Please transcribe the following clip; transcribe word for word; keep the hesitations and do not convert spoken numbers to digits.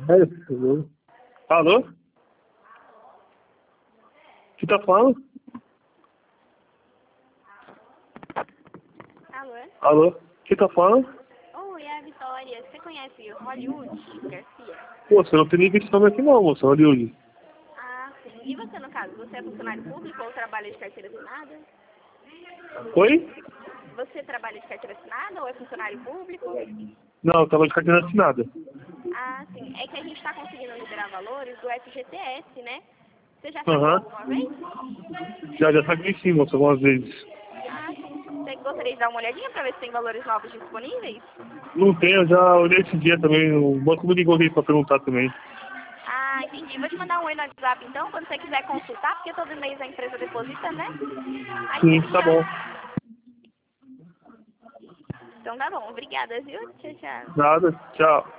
É isso. Alô? Que tá falando? Alô? Alô? Que tá falando? Oi, é a Vitória. Você conhece Hollywood Garcia? Pô, você não tem ninguém esse nome aqui não, moça, Hollywood. Ah, sim. E você, no caso, você é funcionário público ou trabalha de carteira assinada? Oi? Você trabalha de carteira assinada ou é funcionário público? Não, eu tava de carteira assinada. Ah, sim. É que a gente está conseguindo liberar valores do F G T S, né? Você já sacou Aham. alguma vez? Já, já saquei sim, moça, algumas vezes. Ah, sim. Você gostaria de dar uma olhadinha para ver se tem valores novos disponíveis? Não tem, eu já olhei esse dia também, o banco me ligou aqui pra perguntar também. Ah, entendi. Vou te mandar um oi no WhatsApp, então, quando você quiser consultar, porque todo mês a empresa deposita, né? Aí você Sim, me tá bom. chama. Então tá bom. Obrigada, viu? Tchau, tchau. Nada, tchau.